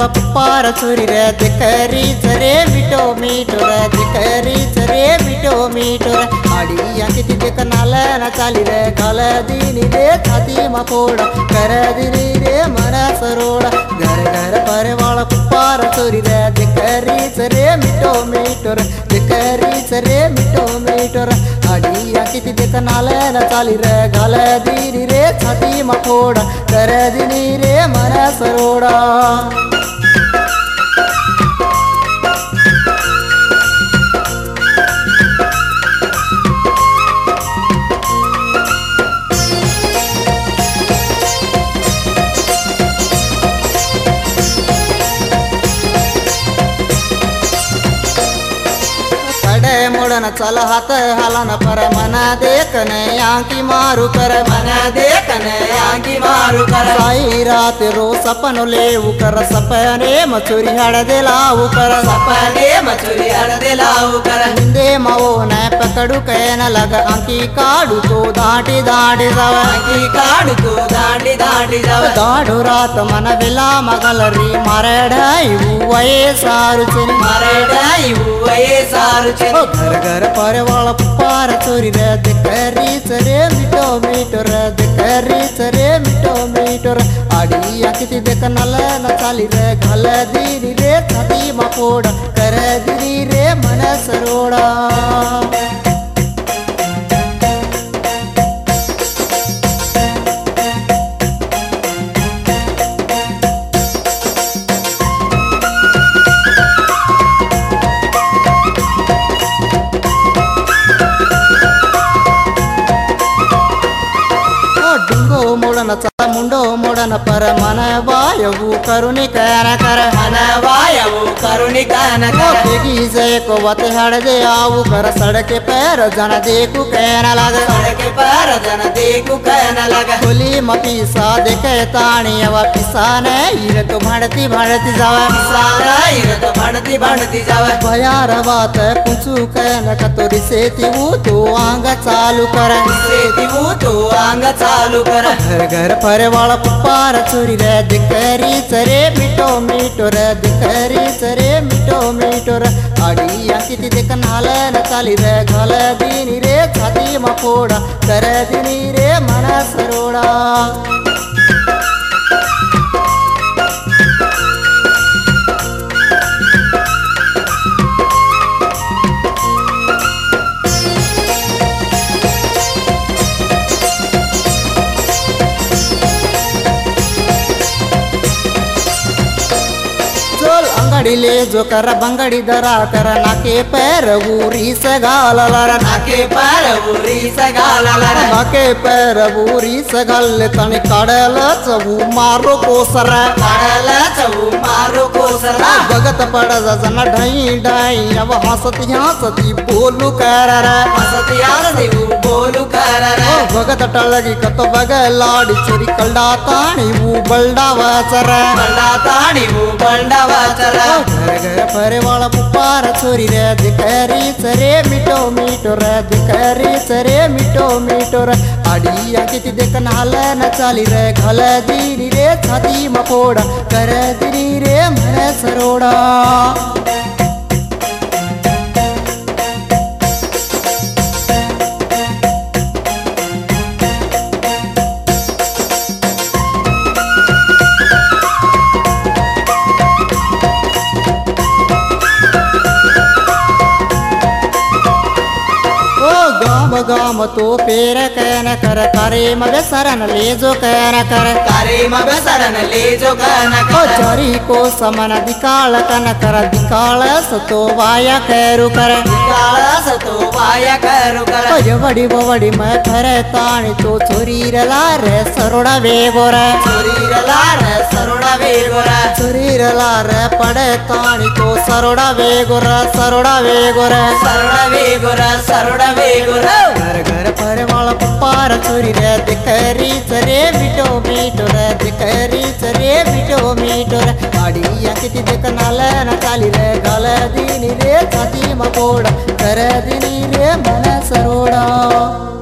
वाला पुपार छोरी रे दिकरी चरे मिटो मीटो रे दिकरी चरे मिटो मीटो रे आड़िया किती देख नाल न चाली रे गल दीनी रे छाती मा फोड़ा कर दीनी रे मन सरोड़ा घर घर पर वाला पुपार छोरी रे दिकरी चरे मिटो मीटो रे दिकरी चरे मिटो मीटो रे आड़िया किती देख नाल न चाली रे गल दीनी रे छाती मा फोड़ा कर दीनी रे मन सरोड़ा मुड़न चल हाथ हलन पर मन देखने आंकी मारू कर मन देखने आंकी मारू कर साई रात रो सपन लेऊ कर सपने मछुरी हड़ दिलाऊ कर सपने मछुरी हड़ दिलाऊ कर हिंदे मवो न पकड़ू कहन लग आंकी काड़ू तो दाटी दाटी जाव आंकी काड़ू तो दाटी दाटी जाव दाड़ू रात मन बिला मगलरी मारे ढाई वये सारू चिन मारे ढाई वये सारू चिन घर घर पर वाला पुपार छोरी रे दिकरी चरे मिटो मीटो रे दिकरी चरे मिटो मीटो रे आड़िया किती देख नल न चाली रे गल दीनी रे छाती मा फोड़ा कर दीनी रे मन सरोड़ा मोड़न चल मुंडो मोड़न पर मन वायु करुणी कहन कर मन वायु करुणी कहन कर बेगी से को वत हड़ दे आऊ कर सड़के पैर जन देखू कहन लग सड़के पैर जन देखू कहन लग खोली मपी सा देखे ताणी अब पिसा ने इर तो भड़ती भड़ती जाव पिसा ने इर तो भड़ती भड़ती जाव भयार बात कुछु कहन कतोरी से तीऊ तो आंग चालू कर से तीऊ तो आंग चालू कर घर घर पर वाला पुपार छोरी रे दिकरी चरे मिटो मीटो रे दिकरी चरे मिटो मीटो रे आड़िया किती देख नाल न चाली रे गल दीनी रे छाती मा फोड़ा कर दीनी रे मन सरोड़ा अंगड़ी ले जो कर बंगड़ी दरा कर नाके पैर ऊरी से गाल नाके पैर ऊरी से गाल नाके पैर ऊरी से गाल तनी कड़ल चबू मारो कोसर कड़ल चबू मारो कोसर जगत पड़ जन ढई ढई अब हंसती हंसती बोलू कर हंसती हंसती बोलू कर भगत टलगी कतो बग लाड़ी चोरी कलडा ताणी वो बल्डा वाचर बल्डा ताणी वो बल्डा वाचर घर घर पर वाला पुपार छोरी रे दिकरी चरे मिटो मीटो रे दिकरी चरे मिटो मीटो रे आड़िया किती देख नाल न चाली रे गल दीनी रे छाती मा फोड़ा कर दीनी रे मन सरोड़ा गाम तो पेर कहन कर करे मग शरण ले जो कहन कर करे मग शरण ले जो कहन कर चोरी को समन दिकाल कन कर दिकाल सतो वाया करू कर दिकाल सतो वाया करू कर बड़ी मैं खरे ताणी तो चोरी रला रे सरोड़ा वे गोरा चोरी रला रे सरोड़ा वे गोरा चोरी रला रे पड़े ताणी तो सरोड़ा वे गोरा सरोड़ा वे गोरा सरोड़ा वे गोरा सरोड़ा वे गोरा घर घर पर वाला पुपार छोरी रे दिकरी चरे मिटो मीटो रे दिकरी चरे मिटो मीटो रे आड़िया किती देख नाल न चाली रे गल दीनी रे छाती मा फोड़ा कर दीनी रे मन सरोड़ा।